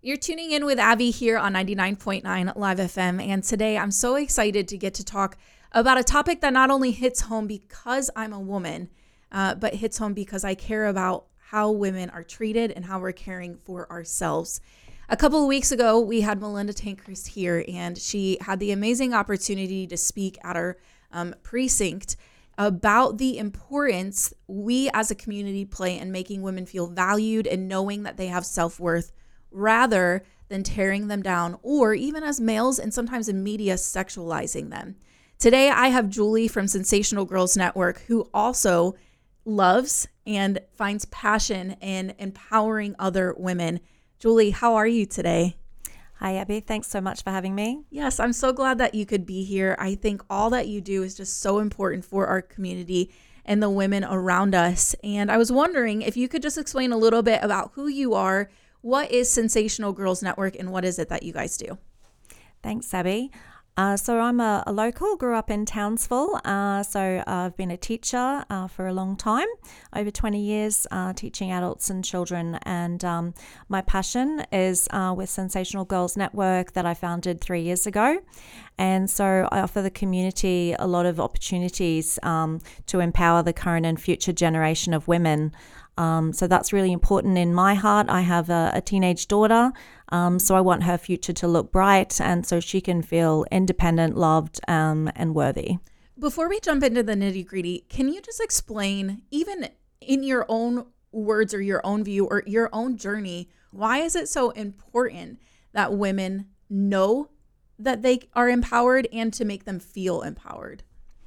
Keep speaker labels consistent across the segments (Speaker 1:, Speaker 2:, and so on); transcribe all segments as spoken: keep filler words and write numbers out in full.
Speaker 1: You're tuning in with Abby here on ninety-nine point nine Live F M, and today I'm so excited to get to talk about a topic that not only hits home because I'm a woman, uh, but hits home because I care about how women are treated and how we're caring for ourselves. A couple of weeks ago, we had Melinda Tankhurst here, and she had the amazing opportunity to speak at our um, precinct about the importance we as a community play in making women feel valued and knowing that they have self-worth, rather than tearing them down, or even as males and sometimes in media sexualizing them. Today, I have Julie from Sensational Girls Network, who also loves and finds passion in empowering other women. Julie, how are you today?
Speaker 2: Hi, Abby. Thanks so much for having me.
Speaker 1: Yes, I'm so glad that you could be here. I think all that you do is just so important for our community and the women around us. And I was wondering if you could just explain a little bit about who you are. What is Sensational Girls Network, and what is it that you guys do?
Speaker 2: Thanks, Abby. Uh, so I'm a, a local, grew up in Townsville. Uh, so I've been a teacher uh, for a long time, over twenty years, uh, teaching adults and children. And um, my passion is uh, with Sensational Girls Network that I founded three years ago. And so I offer the community a lot of opportunities um, to empower the current and future generation of women. Um, so that's really important in my heart. I have a, a teenage daughter, um, so I want her future to look bright and so she can feel independent, loved, um, and worthy.
Speaker 1: Before we jump into the nitty-gritty, can you just explain, even in your own words or your own view or your own journey, why is it so important that women know that they are empowered and to make them feel empowered?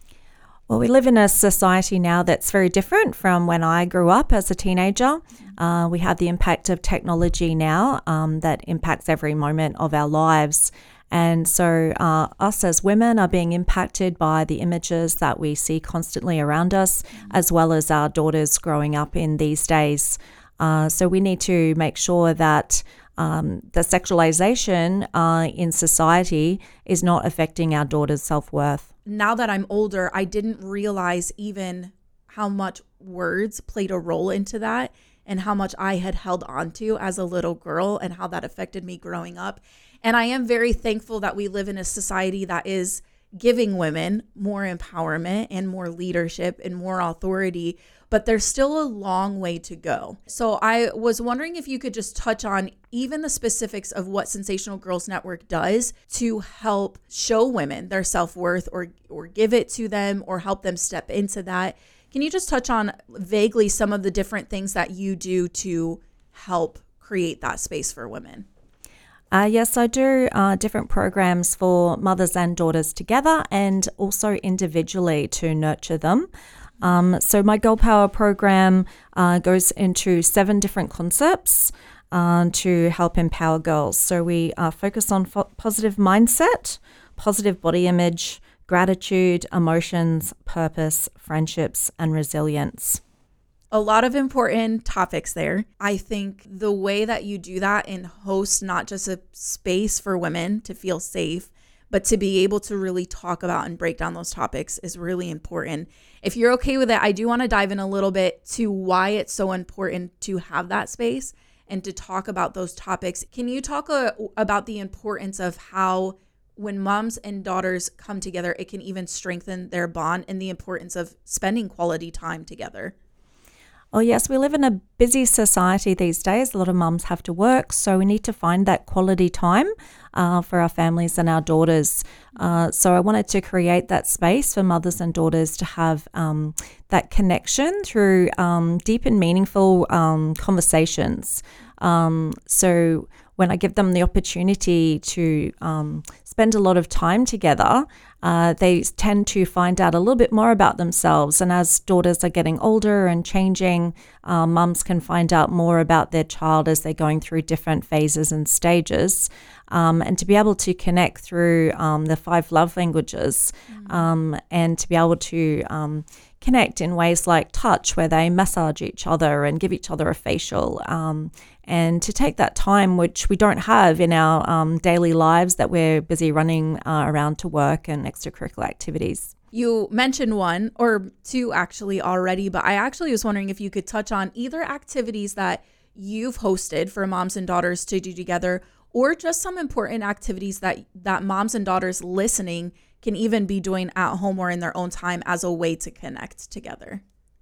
Speaker 2: Well, we live in a society now that's very different from when I grew up as a teenager. Uh, we have the impact of technology now um, that impacts every moment of our lives. And so uh, us as women are being impacted by the images that we see constantly around us, as well as our daughters growing up in these days. Uh, so we need to make sure that um, the sexualization uh, in society is not affecting our daughters' self-worth.
Speaker 1: Now that I'm older, I didn't realize even how much words played a role into that and how much I had held on to as a little girl and how that affected me growing up. And I am very thankful that we live in a society that is giving women more empowerment and more leadership and more authority, but there's still a long way to go. So I was wondering if you could just touch on even the specifics of what Sensational Girls Network does to help show women their self-worth or or give it to them or help them step into that. Can you just touch on vaguely some of the different things that you do to help create that space for women?
Speaker 2: Uh, yes, I do uh, different programs for mothers and daughters together and also individually to nurture them. Um, so my Girl Power program uh, goes into seven different concepts uh, to help empower girls. So we uh, focus on fo- positive mindset, positive body image, gratitude, emotions, purpose, friendships, and resilience.
Speaker 1: A lot of important topics there. I think the way that you do that and host not just a space for women to feel safe, but to be able to really talk about and break down those topics is really important. If you're okay with it, I do want to dive in a little bit to why it's so important to have that space and to talk about those topics. Can you talk uh, about the importance of how when moms and daughters come together, it can even strengthen their bond and the importance of spending quality time together?
Speaker 2: Oh, yes, we live in a busy society these days. A lot of mums have to work, so we need to find that quality time uh, for our families and our daughters. Uh, so I wanted to create that space for mothers and daughters to have um, that connection through um, deep and meaningful um, conversations. Um, so when I give them the opportunity to um, spend a lot of time together, uh, they tend to find out a little bit more about themselves. And as daughters are getting older and changing, uh, mums can find out more about their child as they're going through different phases and stages. Um, and to be able to connect through um, the five love languages mm-hmm. um, and to be able to um, connect in ways like touch, where they massage each other and give each other a facial, um, and to take that time, which we don't have in our um, daily lives that we're busy running uh, around to work and extracurricular activities.
Speaker 1: You mentioned one or two actually already, but I actually was wondering if you could touch on either activities that you've hosted for moms and daughters to do together, or just some important activities that that moms and daughters listening can even be doing at home or in their own time as a way to connect together.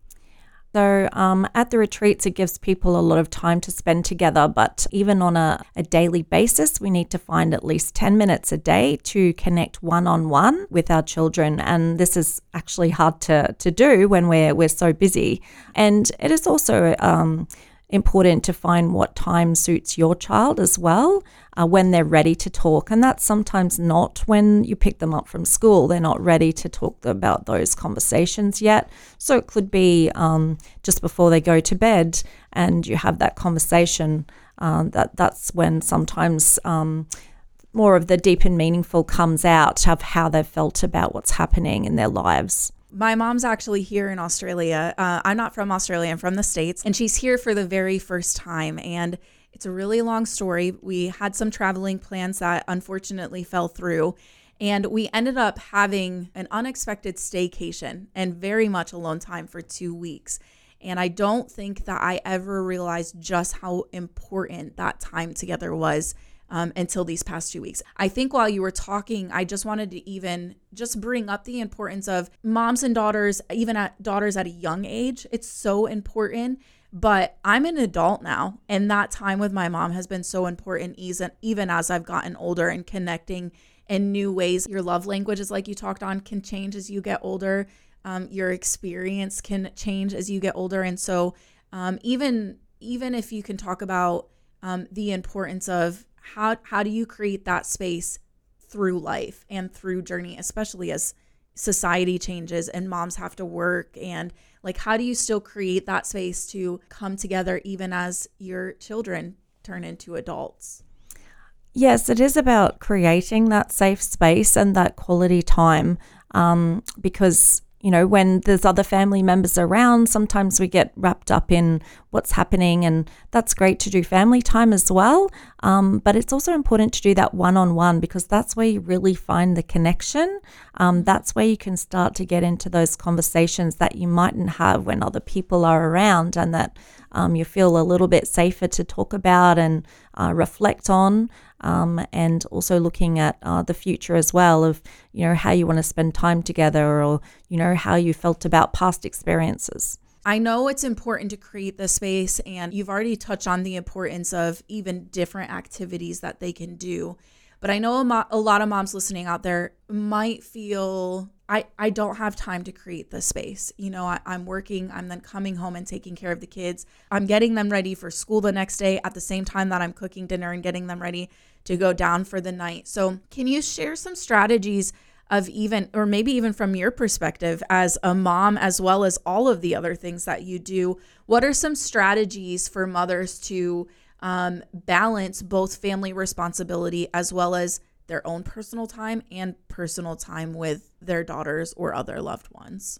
Speaker 2: So um, at the retreats, it gives people a lot of time to spend together, but even on a, a daily basis, we need to find at least ten minutes a day to connect one-on-one with our children. And this is actually hard to, to do when we're, we're so busy. And it is also um, important to find what time suits your child as well, uh, when they're ready to talk. And that's sometimes not when you pick them up from school. They're not ready to talk about those conversations yet. So it could be um, just before they go to bed and you have that conversation. Uh, that that's when sometimes um, more of the deep and meaningful comes out of how they've felt about what's happening in their lives.
Speaker 1: My mom's actually here in Australia. Uh, I'm not from Australia, I'm from the States, and she's here for the very first time. And it's a really long story. We had some traveling plans that unfortunately fell through, and we ended up having an unexpected staycation and very much alone time for two weeks. And I don't think that I ever realized just how important that time together was Um, until these past two weeks. I think while you were talking, I just wanted to even just bring up the importance of moms and daughters, even at daughters at a young age. It's so important, but I'm an adult now, and that time with my mom has been so important even as I've gotten older and connecting in new ways. Your love languages, like you talked on, can change as you get older. Um, your experience can change as you get older. And so um, even, even if you can talk about um, the importance of How how do you create that space through life and through journey, especially as society changes and moms have to work, and like how do you still create that space to come together even as your children turn into adults?
Speaker 2: Yes, it is about creating that safe space and that quality time um, because you know, when there's other family members around, sometimes we get wrapped up in what's happening, and that's great to do family time as well. Um, but it's also important to do that one-on-one because that's where you really find the connection. Um, that's where you can start to get into those conversations that you mightn't have when other people are around, and that um, you feel a little bit safer to talk about and uh, reflect on. Um, and also looking at uh, the future as well of, you know, how you want to spend time together, or, you know, how you felt about past experiences.
Speaker 1: I know it's important to create the space, and you've already touched on the importance of even different activities that they can do. But I know a, mo- a lot of moms listening out there might feel, I, I don't have time to create the space. You know, I, I'm working, I'm then coming home and taking care of the kids. I'm getting them ready for school the next day at the same time that I'm cooking dinner and getting them ready to go down for the night. So can you share some strategies of even, or maybe even from your perspective as a mom, as well as all of the other things that you do, what are some strategies for mothers to um, balance both family responsibility as well as their own personal time and personal time with their daughters or other loved ones?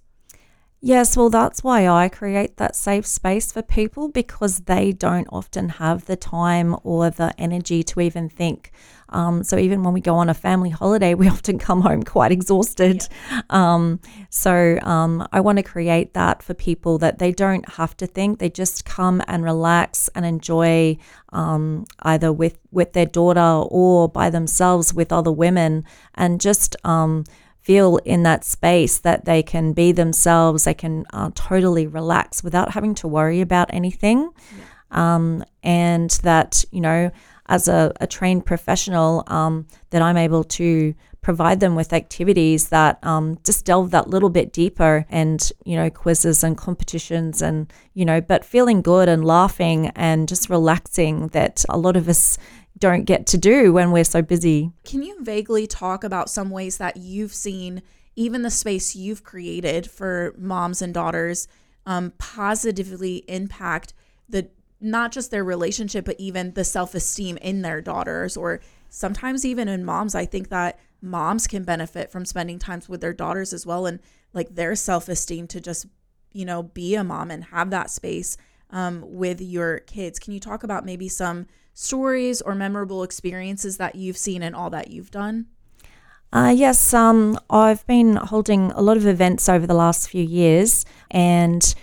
Speaker 2: Yes, well, that's why I create that safe space for people, because they don't often have the time or the energy to even think. Um, so even when we go on a family holiday, we often come home quite exhausted. Yeah. Um, so um, I want to create that for people, that they don't have to think. They just come and relax and enjoy um, either with, with their daughter or by themselves with other women, and just um, feel in that space that they can be themselves. They can uh, totally relax without having to worry about anything. Yeah. Um, and that, you know, as a, a trained professional, um, that I'm able to provide them with activities that um, just delve that little bit deeper, and, you know, quizzes and competitions, and, you know, but feeling good and laughing and just relaxing, that a lot of us don't get to do when we're so busy.
Speaker 1: Can you vaguely talk about some ways that you've seen even the space you've created for moms and daughters um, positively impact the not just their relationship, but even the self-esteem in their daughters, or sometimes even in moms? I think that moms can benefit from spending time with their daughters as well, and like their self-esteem to just, you know, be a mom and have that space um, with your kids. Can you talk about maybe some stories or memorable experiences that you've seen in all that you've done?
Speaker 2: Uh, yes, um, I've been holding a lot of events over the last few years, and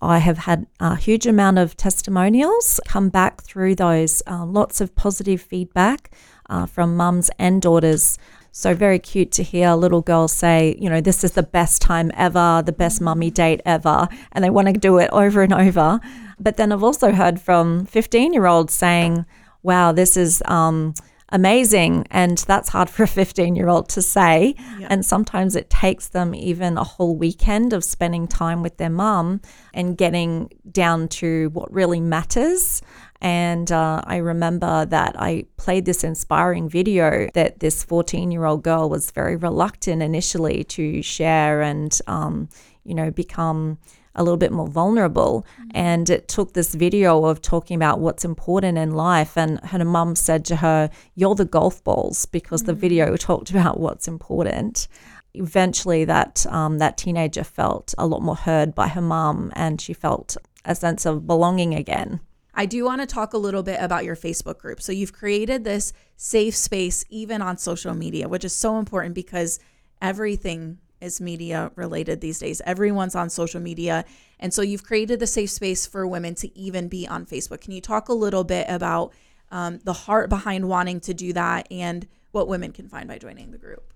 Speaker 2: I have had a huge amount of testimonials come back through those, uh, lots of positive feedback uh, from mums and daughters. So very cute to hear little girls say, you know, this is the best time ever, the best mummy date ever, and they want to do it over and over. But then I've also heard from fifteen-year-olds saying, wow, this is um, amazing. And that's hard for a fifteen-year-old to say. Yeah. And sometimes it takes them even a whole weekend of spending time with their mum and getting down to what really matters. And uh, I remember that I played this inspiring video that this fourteen-year-old girl was very reluctant initially to share and, um, you know, become a little bit more vulnerable. Mm-hmm. And it took this video of talking about what's important in life. And her mum said to her, "You're the golf balls," because mm-hmm. the video talked about what's important. Eventually that um, that teenager felt a lot more heard by her mum, and she felt a sense of belonging again.
Speaker 1: I do want to talk a little bit about your Facebook group. So you've created this safe space even on social media, which is so important because everything is media related these days. Everyone's on social media. And so you've created the safe space for women to even be on Facebook. Can you talk a little bit about um, the heart behind wanting to do that and what women can find by joining the group?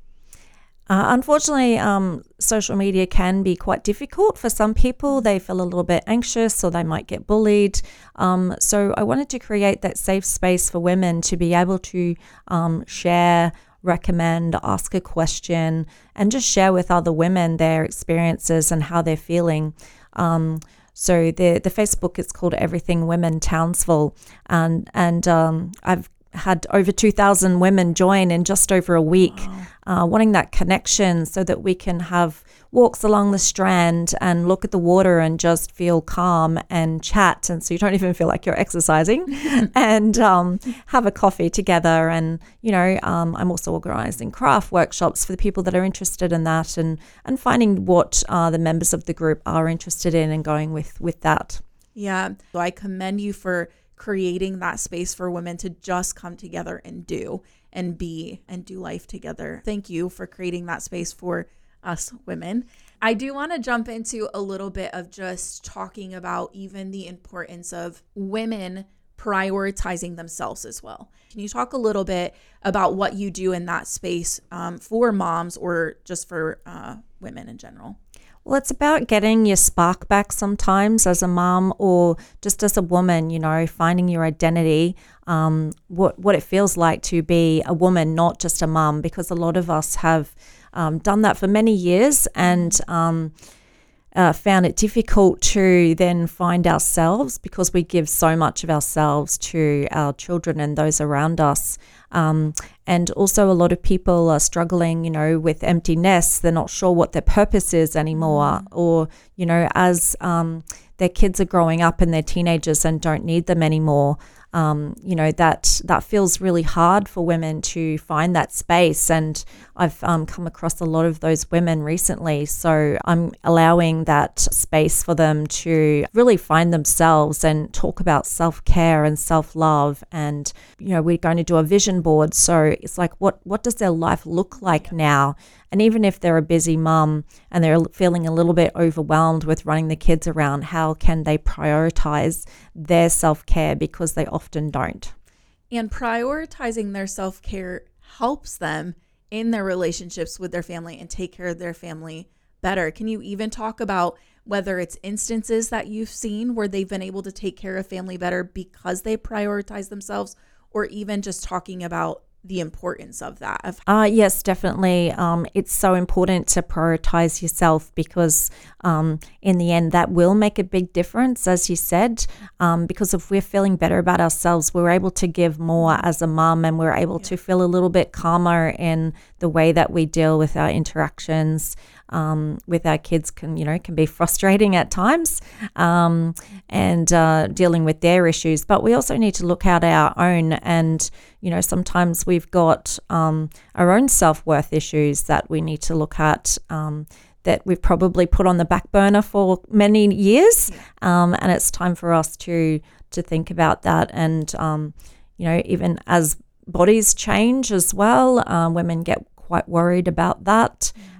Speaker 2: Uh, unfortunately, um, social media can be quite difficult for some people. They feel a little bit anxious or they might get bullied. Um, so I wanted to create that safe space for women to be able to um, share, recommend, ask a question, and just share with other women their experiences and how they're feeling. Um, so the the Facebook is called Everything Women Townsville, and and um, I've had over two thousand women join in just over a week. Wow. Uh, wanting that connection so that we can have walks along the Strand and look at the water and just feel calm and chat. And so you don't even feel like you're exercising and um, have a coffee together. And, you know, um, I'm also organising craft workshops for the people that are interested in that and, and finding what uh, the members of the group are interested in and going with, with that.
Speaker 1: Yeah. So I commend you for creating that space for women to just come together and do and be and do life together. Thank you for creating that space for us women. I do want to jump into a little bit of just talking about even the importance of women prioritizing themselves as well. Can you talk a little bit about what you do in that space um, for moms or just for uh, women in general?
Speaker 2: Well, it's about getting your spark back sometimes as a mom or just as a woman, you know, finding your identity, um, what, what it feels like to be a woman, not just a mom, because a lot of us have um, done that for many years and um, uh, found it difficult to then find ourselves because we give so much of ourselves to our children and those around us. Um, and also a lot of people are struggling, you know, with empty nests. They're not sure what their purpose is anymore. Or, you know, as um, their kids are growing up and they're teenagers and don't need them anymore, um, you know, that that feels really hard for women to find that space. And I've um, come across a lot of those women recently. So I'm allowing that space for them to really find themselves and talk about self-care and self-love. And, you know, we're going to do a vision board. So it's like, what, what does their life look like now? And even if they're a busy mum and they're feeling a little bit overwhelmed with running the kids around, how can they prioritize their self-care because they often don't?
Speaker 1: And prioritizing their self-care helps them in their relationships with their family and take care of their family better. Can you even talk about whether it's instances that you've seen where they've been able to take care of family better because they prioritize themselves, or even just talking about the importance of that? Of-
Speaker 2: uh, yes, definitely. Um, it's so important to prioritize yourself because um, in the end, that will make a big difference, as you said, um, because if we're feeling better about ourselves, we're able to give more as a mum and we're able yeah. to feel a little bit calmer in the way that we deal with our interactions. Um, with our kids can, you know, can be frustrating at times um, and uh, dealing with their issues. But we also need to look at our own and, you know, sometimes we've got um, our own self-worth issues that we need to look at um, that we've probably put on the back burner for many years. Um, and it's time for us to, to think about that. And, um, you know, even as bodies change as well, um, women get quite worried about that.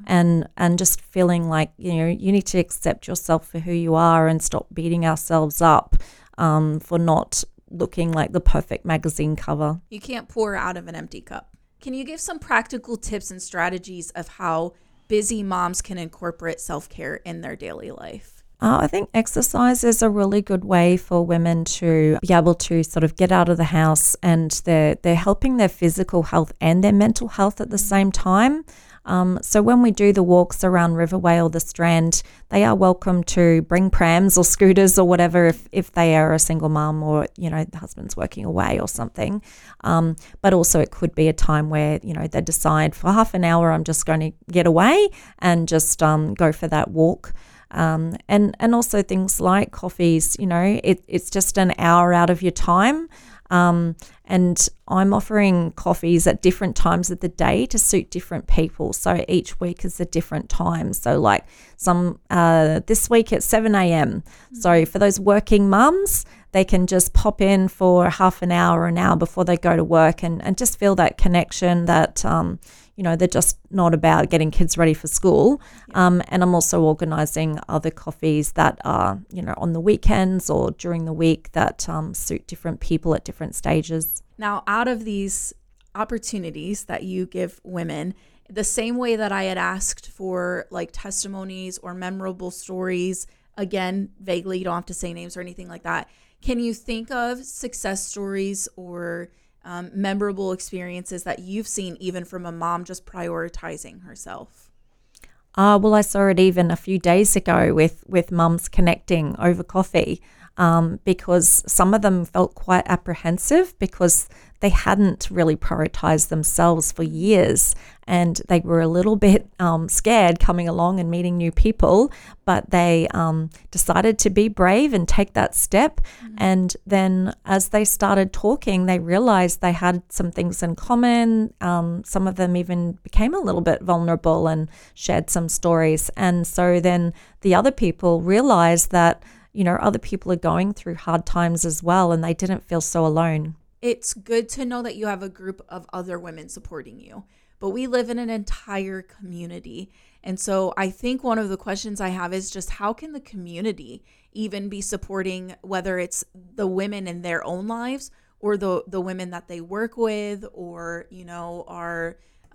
Speaker 2: and and just feeling like, you know, you need to accept yourself for who you are and stop beating ourselves up um, for not looking like the perfect magazine cover.
Speaker 1: You can't pour out of an empty cup. Can you give some practical tips and strategies of how busy moms can incorporate self-care in their daily life?
Speaker 2: Uh, I think exercise is a really good way for women to be able to sort of get out of the house, and they're, they're helping their physical health and their mental health at the same time. Um, so when we do the walks around Riverway or the Strand, they are welcome to bring prams or scooters or whatever if, if they are a single mum or, you know, the husband's working away or something. Um, but also it could be a time where, you know, they decide for half an hour I'm just going to get away and just um, go for that walk. Um, and, and also things like coffees, you know, it, it's just an hour out of your time. Um, and I'm offering coffees at different times of the day to suit different people. So each week is a different time. So like some, uh, this week at seven a.m. Mm-hmm. So for those working mums, they can just pop in for half an hour, an hour before they go to work and, and just feel that connection that, um, you know, they're just not about getting kids ready for school. Yeah. Um, and I'm also organising other coffees that are, you know, on the weekends or during the week that um, suit different people at different stages.
Speaker 1: Now, out of these opportunities that you give women, the same way that I had asked for like testimonies or memorable stories, again, vaguely, you don't have to say names or anything like that. Can you think of success stories or Um, memorable experiences that you've seen even from a mom just prioritizing herself?
Speaker 2: Uh, well, I saw it even a few days ago with, with mums connecting over coffee um, because some of them felt quite apprehensive because they hadn't really prioritized themselves for years and they were a little bit um, scared coming along and meeting new people, but they um, decided to be brave and take that step. Mm-hmm. And then as they started talking, they realized they had some things in common. Um, some of them even became a little bit vulnerable and shared some stories. And so then the other people realized that, you know, other people are going through hard times as well, and they didn't feel so alone.
Speaker 1: It's good to know that you have a group of other women supporting you, but we live in an entire community. And so I think one of the questions I have is just how can the community even be supporting, whether it's the women in their own lives or the, the women that they work with or, you know, are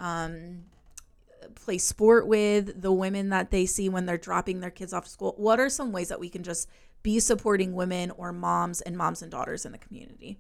Speaker 1: um, play sport with, the women that they see when they're dropping their kids off to school. What are some ways that we can just be supporting women or moms and moms and daughters in the community?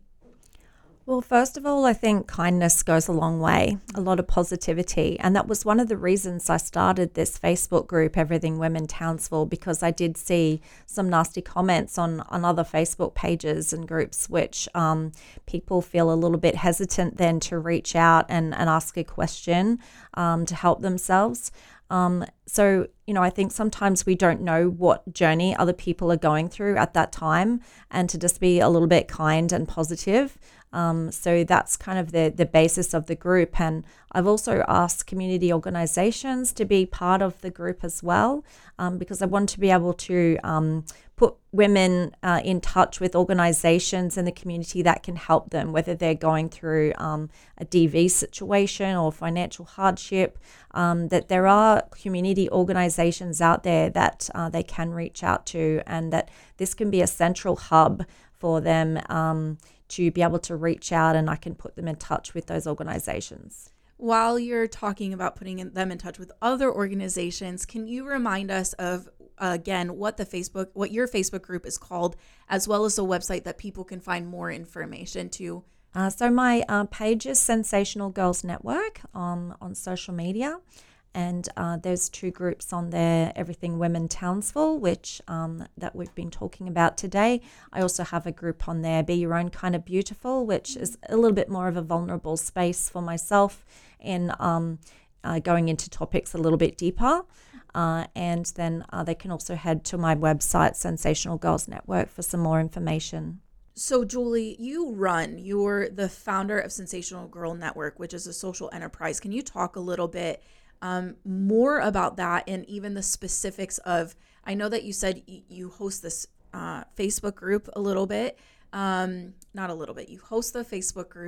Speaker 2: Well, first of all, I think kindness goes a long way, a lot of positivity. And that was one of the reasons I started this Facebook group, Everything Women Townsville, because I did see some nasty comments on, on other Facebook pages and groups, which um, people feel a little bit hesitant then to reach out and, and ask a question um, to help themselves. Um, so, you know, I think sometimes we don't know what journey other people are going through at that time, and to just be a little bit kind and positive. Um, so that's kind of the, the basis of the group. And I've also asked community organizations to be part of the group as well, um, because I want to be able to um, put women uh, in touch with organizations in the community that can help them, whether they're going through um, a D V situation or financial hardship, um, that there are community organizations out there that uh, they can reach out to, and that this can be a central hub for them um, to be able to reach out, and I can put them in touch with those organizations.
Speaker 1: While you're talking about putting them in touch with other organizations, can you remind us of, uh, again, what the Facebook, what your Facebook group is called, as well as a website that people can find more information to?
Speaker 2: Uh, so my uh, page is Sensational Girls Network on, on social media. And uh, there's two groups on there, Everything Women Townsville, which um, that we've been talking about today. I also have a group on there, Be Your Own Kind of Beautiful, which is a little bit more of a vulnerable space for myself in um, uh, going into topics a little bit deeper. Uh, and then uh, they can also head to my website, Sensational Girls Network, for some more information.
Speaker 1: So, Julie, you run, you're the founder of Sensational Girl Network, which is a social enterprise. Can you talk a little bit Um, more about that and even the specifics of, I know that you said y- you host this uh, Facebook group a little bit, um, not a little bit, you host the Facebook group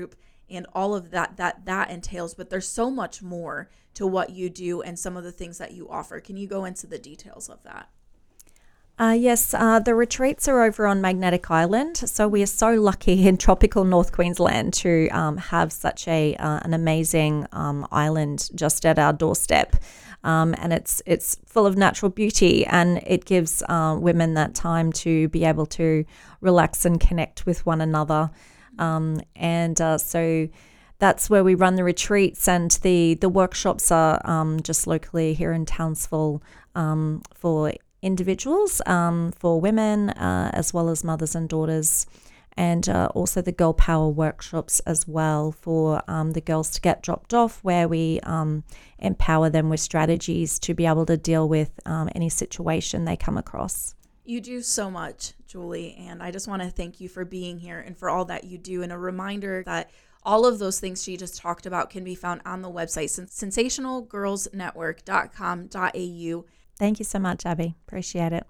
Speaker 1: and all of that that that entails, but there's so much more to what you do and some of the things that you offer. Can you go into the details of that?
Speaker 2: Uh, yes, uh, the retreats are over on Magnetic Island. So we are so lucky in tropical North Queensland to um, have such a uh, an amazing um, island just at our doorstep. Um, and it's it's full of natural beauty, and it gives uh, women that time to be able to relax and connect with one another. Um, and uh, so that's where we run the retreats, and the, the workshops are um, just locally here in Townsville um, for individuals, um, for women, uh, as well as mothers and daughters. And uh, also the Girl Power workshops as well for um, the girls to get dropped off, where we um, empower them with strategies to be able to deal with um, any situation they come across.
Speaker 1: You do so much, Julie, and I just want to thank you for being here and for all that you do. And a reminder that all of those things she just talked about can be found on the website, sensational girls network dot com dot a u.
Speaker 2: Thank you so much, Abby. Appreciate it.